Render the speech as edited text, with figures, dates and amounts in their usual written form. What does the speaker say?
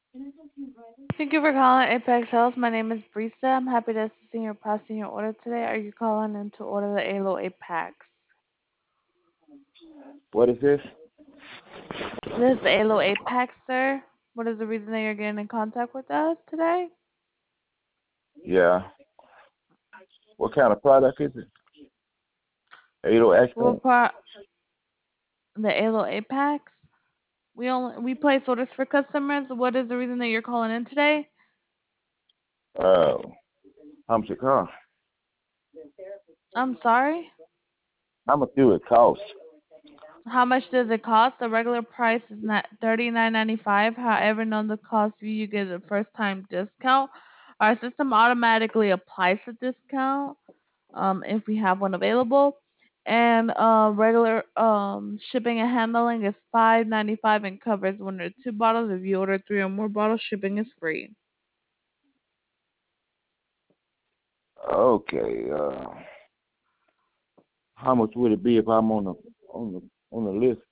Thank you for calling Apex Health. My name is Brisa. I'm happy to assist in your processing your order today. Are you calling in to order the ALO Apex? What is this? This is the ALO Apex, sir. What is the reason that you're getting in contact with us today? Yeah. What kind of product is it? 80 Well, Accent? the ALO Apex. We place orders for customers. What is the reason that you're calling in today? Uh, how much it cost? I'm sorry. How much do it cost? How much does it cost? The regular price is not $39.95. However, none of the cost you get a first time discount. Our system automatically applies the discount if we have one available. And regular shipping and handling is $5.95 and covers one or two bottles. If you order three or more bottles, shipping is free. Okay. How much would it be if I'm on the list?